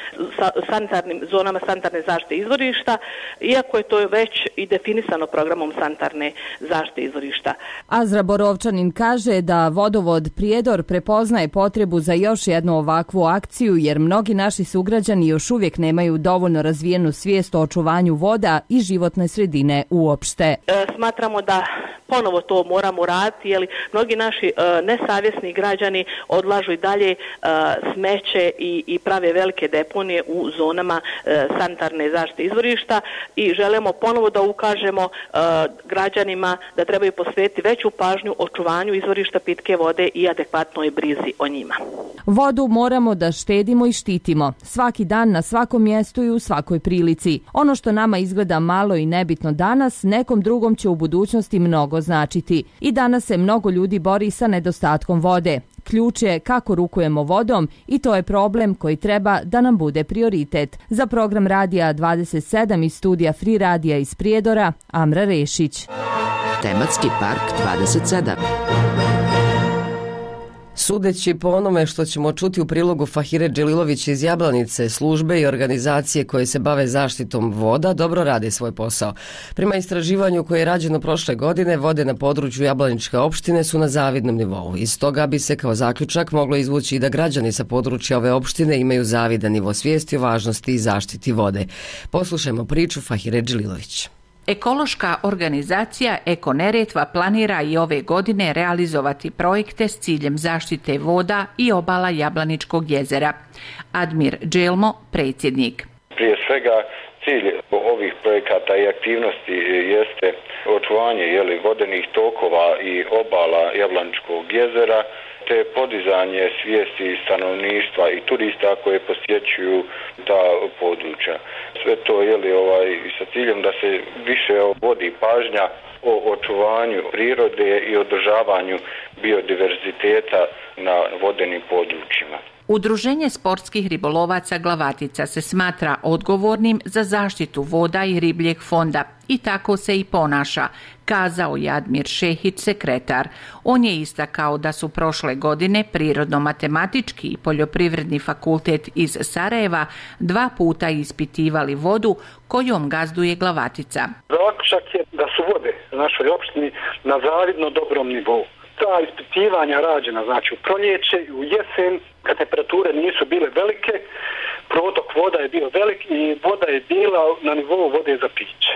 sanitarne zaštite izvorišta, iako je to već i definisano programom sanitarne zaštite izvorišta. Azra Borovčanin kaže da Vodovod Prijedor prepoznaje potrebu za još jednu ovakvu akciju jer mnogi naši sugrađani još uvijek nemaju dovoljno razvijenu svijest o očuvanju voda i životne sredine uopšte. Smatramo da ponovo to moramo raditi jer mnogi naši nesavjesni građani odlažu i dalje smeće i prave velike deponije u zonama sanitarne zaštite izvorišta i želimo ponovo da ukažemo građanima da trebaju posvetiti veću pažnju očuvanju izvorišta pitke vode i adekvatnoj brizi o njima. Vodu moramo da štedimo i štitimo. Svaki dan na svakom mjestu i u svakoj prilici. Ono što nama izgleda malo i nebitno danas, nekom drugom će u budućnosti mnogo značiti. I danas se mnogo ljudi bori sa nedostatkom vode. Ključ je kako rukujemo vodom i to je problem koji treba da nam bude prioritet. Za program Radija 27 iz studija Free Radija iz Prijedora, Amra Rešić. Tematski park 27. Sudeći po onome što ćemo čuti u prilogu Fahire Dželilović iz Jablanice, službe i organizacije koje se bave zaštitom voda dobro rade svoj posao. Prema istraživanju koje je rađeno prošle godine, vode na području Jablaničke opštine su na zavidnom nivou. Iz toga bi se kao zaključak moglo izvući i da građani sa područja ove opštine imaju zavidan nivo svijesti o važnosti i zaštiti vode. Poslušajmo priču Fahire Dželilović. Ekološka organizacija Eko Neretva planira i ove godine realizovati projekte s ciljem zaštite voda i obala Jablaničkog jezera. Admir Dželmo, predsjednik. Prije svega cilj ovih projekata i aktivnosti jeste očuvanje vodenih tokova i obala Jablaničkog jezera, te podizanje svijesti stanovništva i turista koje posjećuju ta područja. Sve to sa ciljem da se više vodi pažnja o očuvanju prirode i održavanju biodiverziteta na vodenim područjima. Udruženje sportskih ribolovaca Glavatica se smatra odgovornim za zaštitu voda i ribljeg fonda i tako se i ponaša, kazao je Admir Šehić, sekretar. On je istakao da su prošle godine Prirodno-matematički i Poljoprivredni fakultet iz Sarajeva 2 puta ispitivali vodu kojom gazduje Glavatica. Zaključak je da su vode u našoj opštini na zavidno dobrom nivou. Ta ispitivanja rađena u proljeće i u jesen, kad temperature nisu bile velike, protok voda je bio velik i voda je bila na nivou vode za piće.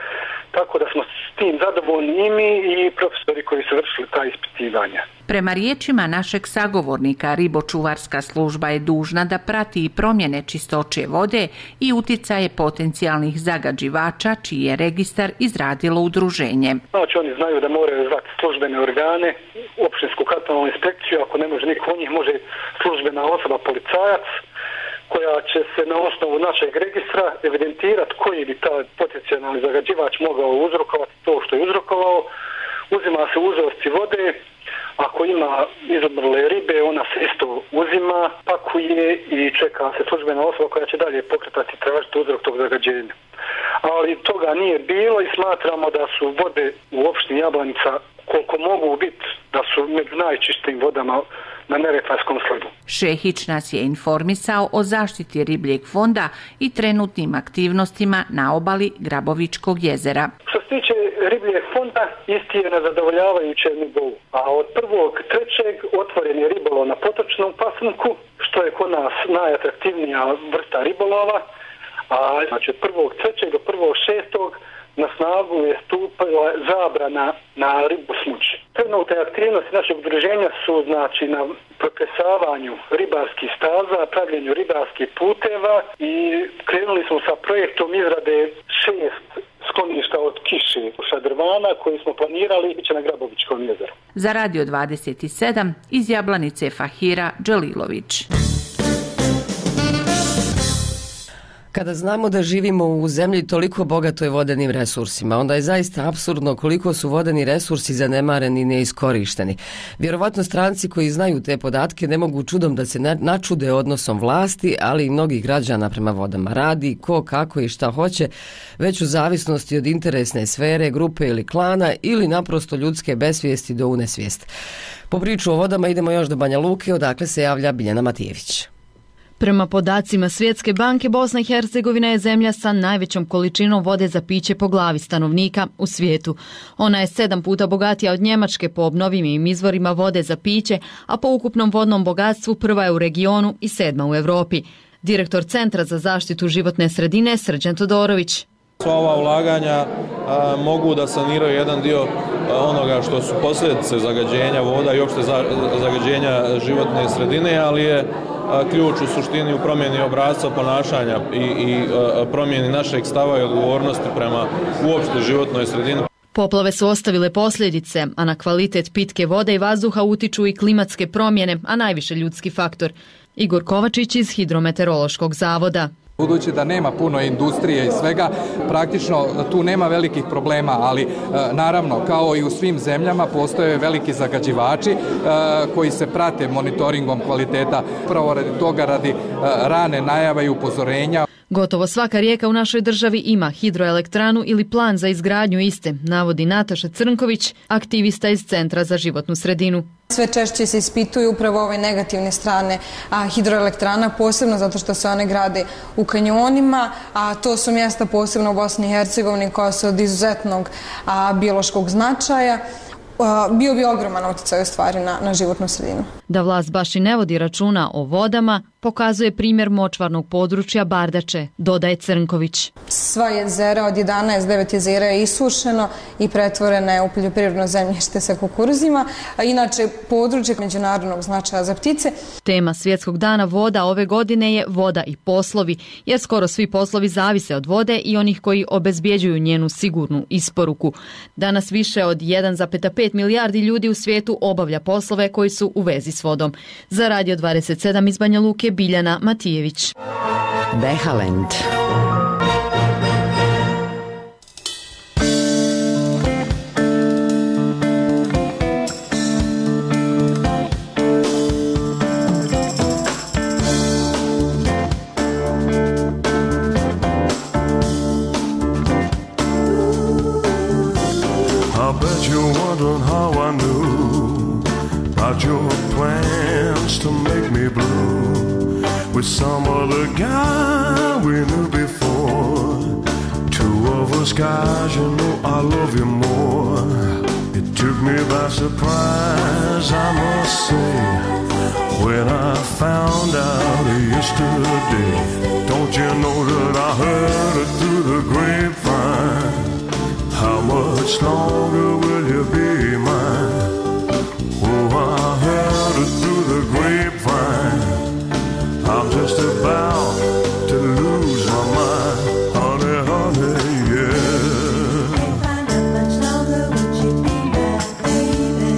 Tako da smo s tim zadovoljni i mi i profesori koji su vršili ta ispitivanja. Prema riječima našeg sagovornika, ribočuvarska služba je dužna da prati i promjene čistoće vode i uticaje potencijalnih zagađivača, čiji je registar izradilo udruženje. Znači oni znaju da moraju zvati službene organe, opštinsku katastrofalnu inspekciju, ako ne može niko od njih, može službena osoba, policajac, koja će se na osnovu našeg registra evidentirati koji bi taj potencijalni zagađivač mogao uzrokovati to što je uzrokovao. Uzima se uzorci vode, ako ima izumrle ribe, ona se isto uzima, pakuje i čeka se službena osoba koja će dalje pokretati i tražiti uzrok tog zagađenja. Ali toga nije bilo i smatramo da su vode u opštini Jablanica, koliko mogu biti, da su među najčistijim vodama na Neretvanskom slivu. Šehić nas je informisao o zaštiti ribljeg fonda i trenutnim aktivnostima na obali Grabovičkog jezera. Što se tiče ribljeg fonda, isti je na zadovoljavajućem nivou, a od 1.3. otvoren je ribolov na potočnom pasunku, što je kod nas najatraktivnija vrsta ribolova, a znači od 1.3. do 1.6. na snagu je stupila zabrana na ribosmuće. Trenutne aktivnosti našeg udruženja su znači na prokresavanju ribarskih staza, pravljenju ribarskih puteva i krenuli smo sa projektom izrade 6 skloništa od kiše šadrvana koji smo planirali bit će na Grabovičkom jezeru. Za Radio 27 iz Jablanice Fahira Dželilović. Kada znamo da živimo u zemlji toliko bogatoj vodenim resursima, onda je zaista apsurdno koliko su vodeni resursi zanemareni i neiskorišteni. Vjerovatno stranci koji znaju te podatke ne mogu čudom da se načude odnosom vlasti, ali i mnogih građana prema vodama. Radi ko, kako i šta hoće, već u zavisnosti od interesne sfere, grupe ili klana ili naprosto ljudske besvijesti do unesvijest. Po priču o vodama idemo još do Banja Luke, odakle se javlja Biljana Matijević. Prema podacima Svjetske banke, Bosna i Hercegovina je zemlja sa najvećom količinom vode za piće po glavi stanovnika u svijetu. Ona je 7 puta bogatija od Njemačke po obnovljivim izvorima vode za piće, a po ukupnom vodnom bogatstvu prva je u regionu i 7. u Europi. Direktor Centra za zaštitu životne sredine Srđan Todorović. Sva ova ulaganja mogu da saniraju jedan dio onoga što su posljedice zagađenja voda i uopšte zagađenja životne sredine, ali je ključ u suštini u promjeni obrasca ponašanja i promjeni našeg stava i odgovornosti prema uopšte životnoj sredini. Poplave su ostavile posljedice, a na kvalitet pitke vode i vazduha utiču i klimatske promjene, a najviše ljudski faktor. Igor Kovačić iz Hidrometeorološkog zavoda. Budući da nema puno industrije i svega, praktično tu nema velikih problema, ali naravno kao i u svim zemljama postoje veliki zagađivači koji se prate monitoringom kvaliteta, upravo radi toga, radi rane najave i upozorenja. Gotovo svaka rijeka u našoj državi ima hidroelektranu ili plan za izgradnju iste, navodi Nataša Crnković, aktivista iz Centra za životnu sredinu. Sve češće se ispituju upravo ove negativne strane hidroelektrana, posebno zato što se one grade u kanjonima, a to su mjesta posebno u Bosni i Hercegovini koja su od izuzetnog biološkog značaja. Bio bi ogroman utjecaj u stvari na životnu sredinu. Da vlast baš i ne vodi računa o vodama, pokazuje primjer močvarnog područja Bardače, dodaje Crnković. Sva jezera od 11, 9 jezera je isušeno i pretvorena je u poljoprivredno zemljište sa kukuruzima, a inače područje međunarodnog značaja za ptice. Tema Svjetskog dana voda ove godine je voda i poslovi, jer skoro svi poslovi zavise od vode i onih koji obezbjeđuju njenu sigurnu isporuku. Danas više od 1,5 milijardi ljudi u svijetu obavlja poslove koji su u vezi s vodom. Za Radio 27 iz Banja Luke, Biljana Matijević. Behalend. Your plans to make me blue with some other guy we knew before. Two of us guys, you know I love you more. It took me by surprise, I must say, when I found out yesterday. Don't you know that I heard it through the grapevine? How much longer will you be mine? Oh, I heard it through the grapevine. I'm just about to lose my mind, honey, honey, yeah. How much longer would you be my baby?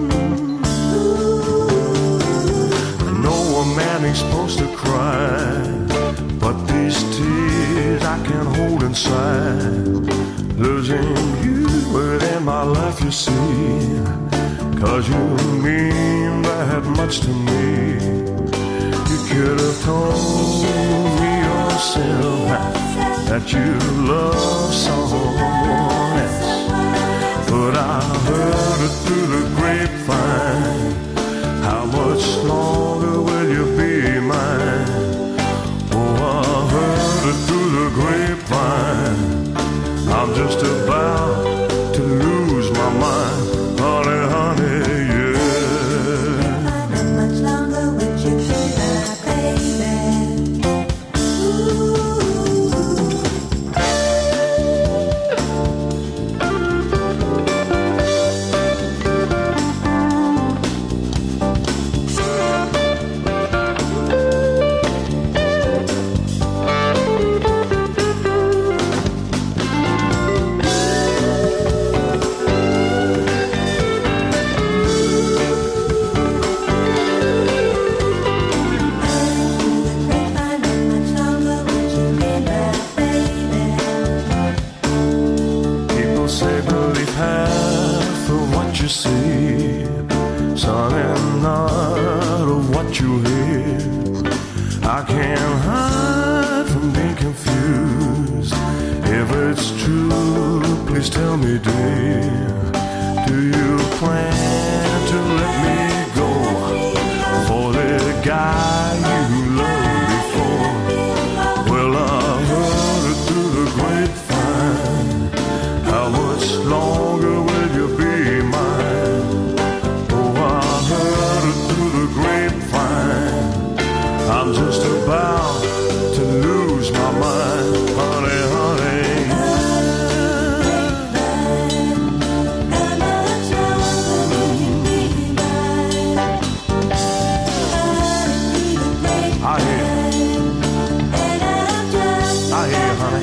I know a man ain't supposed to cry, but these tears I can't hold inside. Losing you within my life, you see. 'Cause you mean that much to me. You could have told me yourself that you love someone else, but I heard it through the grapevine. How much longer will you be mine? Oh, I heard it through the grapevine. I'm just about to lose my mind, honey, honey. People say believe half of what you see, son, and none of what you hear. I can't hide from being confused. If it's true, please tell me, dear. Do you plan to let me go for the guy you loved before? Well, I heard it through the grapevine. How much longer will you be mine? Oh, I heard it through the grapevine. I'm just about to lose my mind, honey, honey. I hear, honey.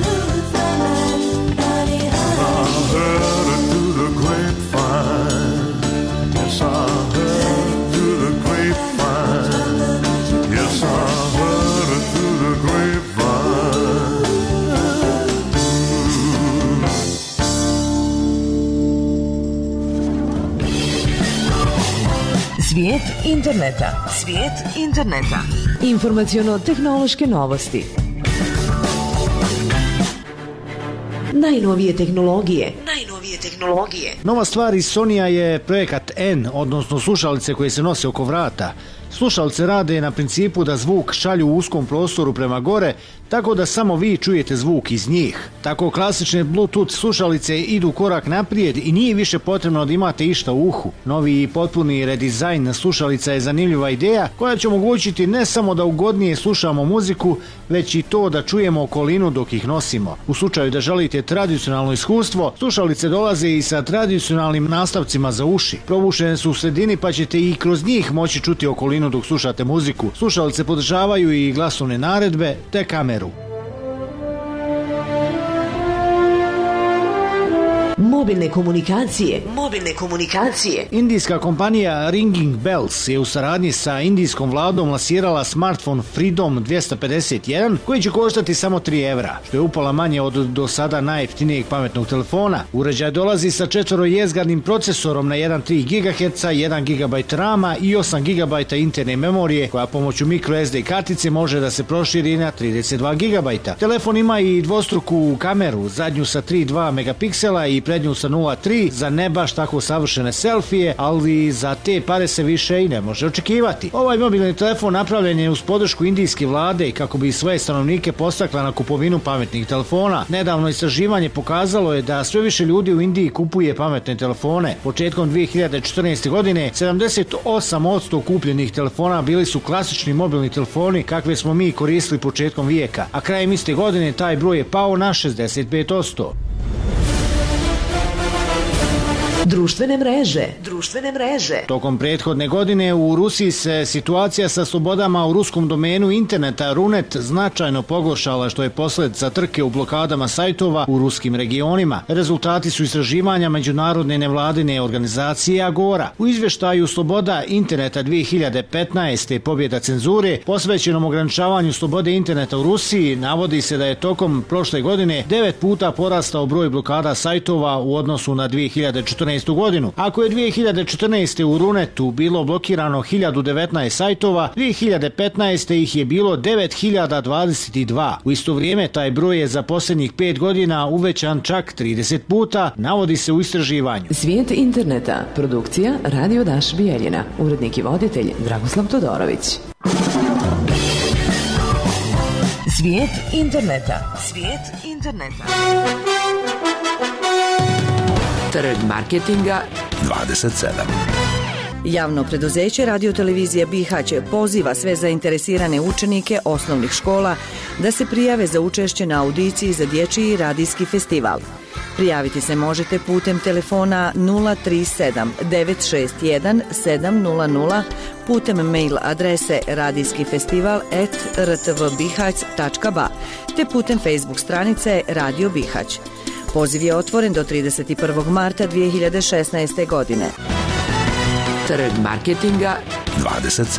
I heard it through the grapevine. Yes, I heard it through the grapevine. Yes, I heard it through the grapevine. Svijet interneta. Svijet interneta. Informaciono-tehnološke novosti. Najnovije tehnologije. Nova stvar iz Sonija je projekat N, odnosno slušalice koje se nose oko vrata. Slušalice rade na principu da zvuk šalju u uskom prostoru prema gore, tako da samo vi čujete zvuk iz njih. Tako klasične Bluetooth slušalice idu korak naprijed i nije više potrebno da imate išta u uhu. Novi i potpuni redizajn slušalica je zanimljiva ideja koja će omogućiti ne samo da ugodnije slušamo muziku, već i to da čujemo okolinu dok ih nosimo. U slučaju da želite tradicionalno iskustvo, slušalice dolaze i sa tradicionalnim nastavcima za uši. Probušene su u sredini pa ćete i kroz njih moći čuti okolinu dok slušate muziku. Slušalice podržavaju i glasovne naredbe te kameru. Mobilne komunikacije. Indijska kompanija Ringing Bells je u saradnji sa indijskom vladom lansirala smartphone Freedom 251 koji će koštati samo 3 evra, što je upola manje od do sada najjeftinijeg pametnog telefona. Uređaj dolazi sa 4jezgarnim procesorom na 1,3 GHz, 1 GB rama i 8 GB interne memorije koja pomoću microSD kartice može da se proširi na 32 GB. Telefon ima i dvostruku kameru, zadnju sa 3,2 megapiksela i prednju sa 0,3 za ne baš tako savršene selfije, ali za te pare se više i ne može očekivati. Ovaj mobilni telefon napravljen je uz podršku indijske vlade kako bi svoje stanovnike postakla na kupovinu pametnih telefona. Nedavno istraživanje pokazalo je da sve više ljudi u Indiji kupuje pametne telefone. Početkom 2014. godine 78% kupljenih telefona bili su klasični mobilni telefoni kakve smo mi koristili početkom vijeka, a krajem iste godine taj broj je pao na 65%. Društvene mreže. Tokom prethodne godine u Rusiji se situacija sa slobodama u ruskom domenu interneta Runet značajno pogoršala, što je posljedica trke u blokadama sajtova u ruskim regionima. Rezultati su istraživanja međunarodne nevladine organizacije Agora. U izvještaju Sloboda interneta 2015. pobjeda cenzure posvećenom ograničavanju slobode interneta u Rusiji navodi se da je tokom prošle godine 9 puta porastao broj blokada sajtova u odnosu na 2014. godinu. Ako je 2014. u Runetu bilo blokirano 1019 sajtova, 2015. ih je bilo 9022. U isto vrijeme taj broj je za posljednjih 5 godina uvećan čak 30 puta, navodi se u istraživanju. Svijet interneta. Produkcija Radio Daš Bijeljina. Urednik i voditelj Dragoslav Todorović. Svijet interneta. Trg marketinga 27. Javno preduzeće Radiotelevizija Bihać poziva sve zainteresirane učenike osnovnih škola da se prijave za učešće na audiciji za dječji radijski festival. Prijaviti se možete putem telefona 037 961 700, putem mail adrese radijskifestival@rtvbihać.ba te putem Facebook stranice Radio Bihać. Poziv je otvoren do 31. marta 2016. godine. Trg marketinga 27.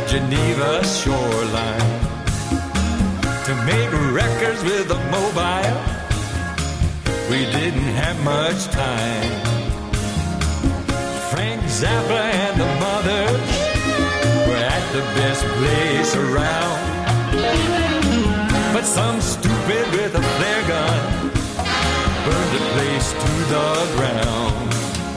Geneva shoreline to make records with a mobile. We didn't have much time. Frank Zappa and the Mothers were at the best place around. But some stupid with a flare gun burned the place to the ground.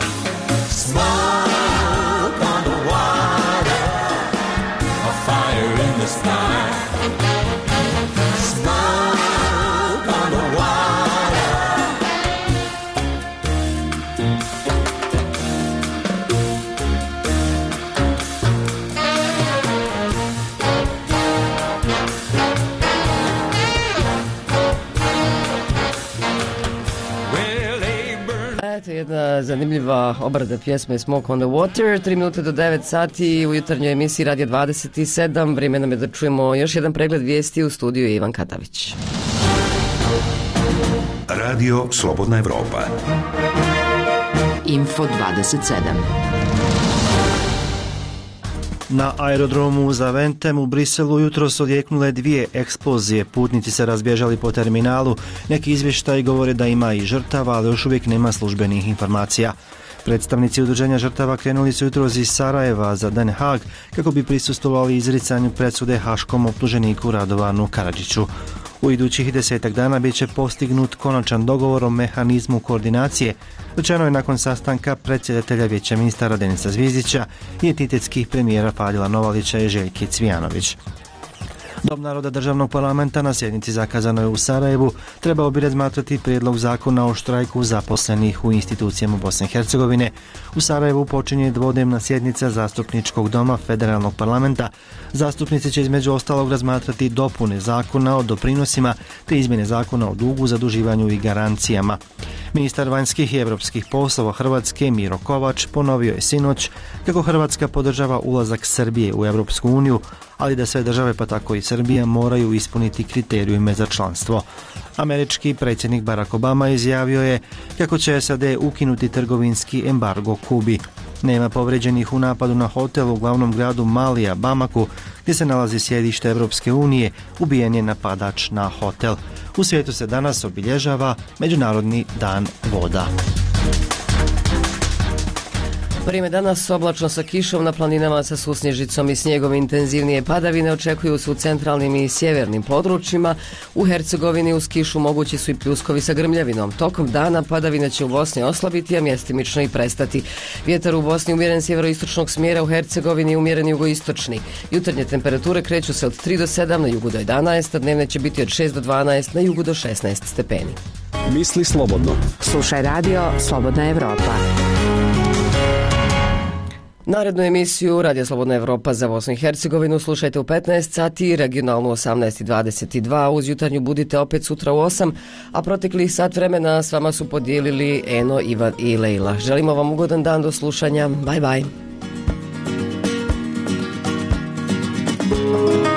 Smoke on the water, a fire in the sky. Smoke on the water. Eto jedna zanimljiva obrada pjesme Smoke on the Water, 3 minute do 9 sati u jutarnjoj emisiji Radio 27. Vrijeme nam je da čujemo još jedan pregled vijesti. U studiju je Ivan Katavić. Radio Slobodna Evropa. Info 27. Na aerodromu Zaventem u Briselu jutro su odjeknule 2 eksplozije. Putnici se razbježali po terminalu. Neki izvještaji govore da ima i žrtava, ali još uvijek nema službenih informacija. Predstavnici udruženja žrtava krenuli su jutros iz Sarajeva za Den Haag kako bi prisustvovali izricanju presude haškom optuženiku Radovanu Karadžiću. U idućih 10 dana bit će postignut konačan dogovor o mehanizmu koordinacije, rečeno je nakon sastanka predsjedatelja Vijeća ministara Denisa Zvizdića i entitetskih premijera Fadila Novalića i Željke Cvijanović. Dom naroda državnog parlamenta na sjednici zakazanoj u Sarajevu trebao bi razmatrati prijedlog zakona o štrajku zaposlenih u institucijama Bosne i Hercegovine. U Sarajevu počinje dvodnevna sjednica zastupničkog doma federalnog parlamenta. Zastupnici će između ostalog razmatrati dopune zakona o doprinosima te izmjene zakona o dugu, zaduživanju i garancijama. Ministar vanjskih i europskih poslova Hrvatske Miro Kovač ponovio je sinoć kako Hrvatska podržava ulazak Srbije u Europsku uniju, ali da sve države pa tako i Srbija moraju ispuniti kriterijume za članstvo. Američki predsjednik Barack Obama izjavio je kako će SAD ukinuti trgovinski embargo Kubi. Nema povrijeđenih u napadu na hotel u glavnom gradu Malija, Bamaku, gdje se nalazi sjedište Europske unije, ubijen je napadač na hotel. U svijetu se danas obilježava Međunarodni dan voda. Vrijeme danas oblačno sa kišom, na planinama sa susnježicom i snijegom. Intenzivnije padavine očekuju se u centralnim i sjevernim područjima. U Hercegovini uz kišu mogući su i pljuskovi sa grmljavinom. Tokom dana padavine će u Bosni oslabiti, a mjestimično i prestati. Vjetar u Bosni umjeren sjeveroistočnog smjera, u Hercegovini umjeren jugoistočni. Jutarnje temperature kreću se od 3 do 7, na jugu do 11, a dnevne će biti od 6 do 12, na jugu do 16 stepeni. Misli slobodno. Slušaj radio Slobodna Evropa. Narednu emisiju Radio Slobodna Evropa za Bosnu i Hercegovinu slušajte u 15 sati, regionalnu 18:22, uz jutarnju budite opet sutra u 8, a proteklih sat vremena s vama su podijelili Eno, Ivan i Lejla. Želimo vam ugodan dan, do slušanja, bye bye.